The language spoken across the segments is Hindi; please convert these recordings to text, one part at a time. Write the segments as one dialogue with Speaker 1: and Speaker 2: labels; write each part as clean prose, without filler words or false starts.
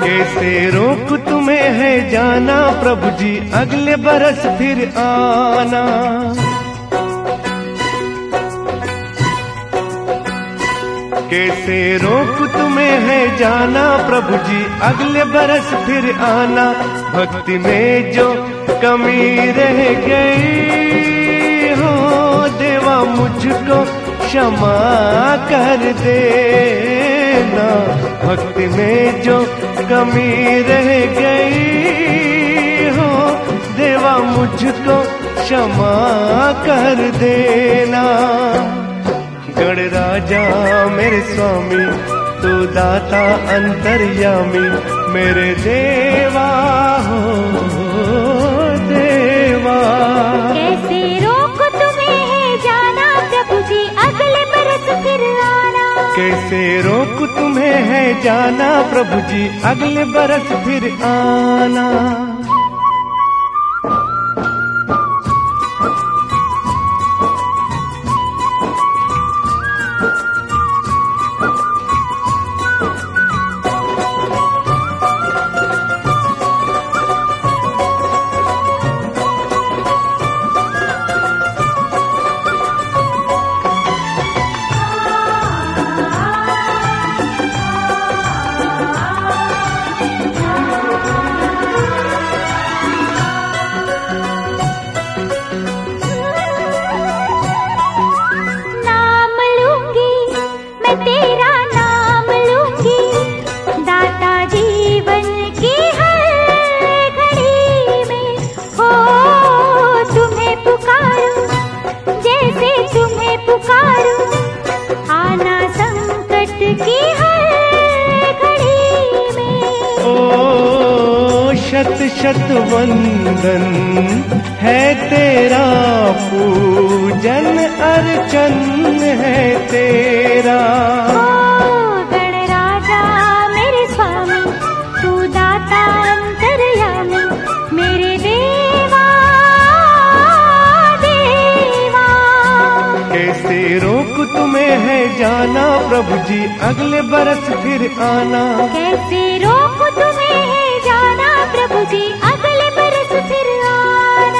Speaker 1: कैसे रोक तुम्हें है जाना प्रभु जी अगले बरस फिर आना। कैसे रोक तुम्हें है जाना प्रभु जी अगले बरस फिर आना। भक्ति में जो कमी रह गई हो देवा मुझको क्षमा कर देना। भक्ति में जो कमी रह गई हो देवा मुझको क्षमा कर देना। गणराजा मेरे स्वामी तू दाता अंतर्यामी मेरे देवा हो देवा।
Speaker 2: कैसे रोक तुम्हें है जाना प्रभु जी अगले बरस फिर आना।
Speaker 1: कैसे रोक तुम्हें है जाना प्रभु जी अगले बरस फिर आना। शत शत वंदन है तेरा पूजन अर्चन है तेरा।
Speaker 2: गणराजा मेरे स्वामी तू दाता अंतर्यामी मेरे देवा देवा।
Speaker 1: कैसे रोक तुम्हें है जाना प्रभु जी अगले बरस फिर आना।
Speaker 2: कैसे रोक तुम्हें है जाना प्रभु जी अगले बरस फिर आना।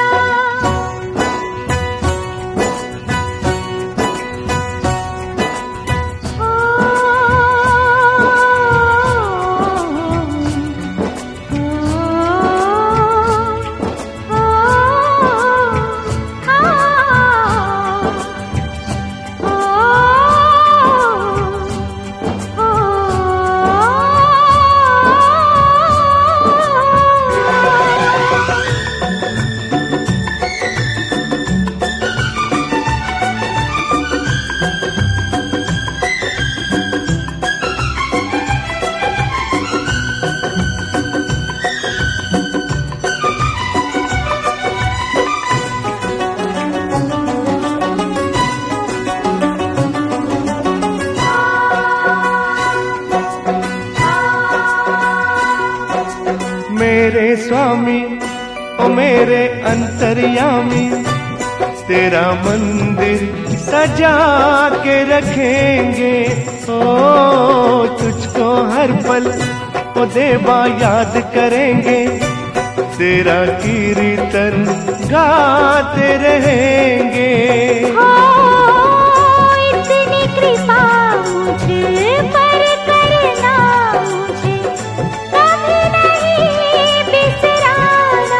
Speaker 1: मेरे स्वामी ओ मेरे अंतर्यामी तेरा मंदिर सजा के रखेंगे। ओ तुझको हर पल ओ देवा याद करेंगे। तेरा कीर्तन गाते रहेंगे।
Speaker 2: इतनी कृपा मुझ पर करना मुझे कभी नहीं बिसराना।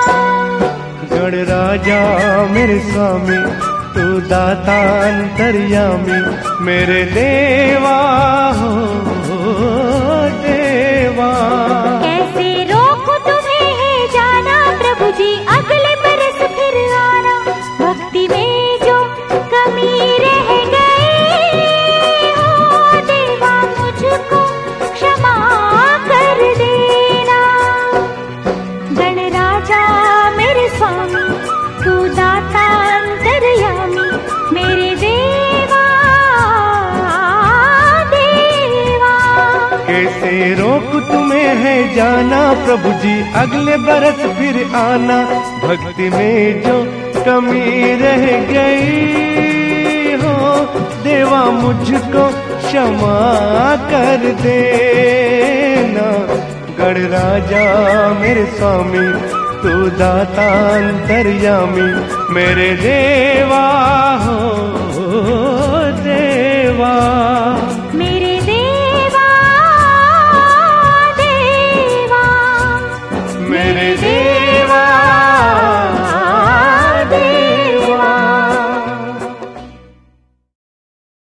Speaker 1: गणराजा मेरे स्वामी तू दाता अंतर्यामी मेरे देवा हो देवा।
Speaker 2: कैसे रोक तुम्हें है जाना प्रभु जी अगले बरस फिर आना। भक्ति में जो कमी रह गई हो देवा मुझको क्षमा कर देना। गणराजा मेरे स्वामी तू दाता अंतर्यामी मेरे देवा देवा।
Speaker 1: कैसे रोक तुम्हें है जाना प्रभु जी अगले बरस फिर आना। भक्ति में जो कमी रह गई हो देवा मुझको क्षमा कर देना। गढ़ राजा मेरे स्वामी, तू दाता अंतर्यामी, मेरे देवा हो देवा।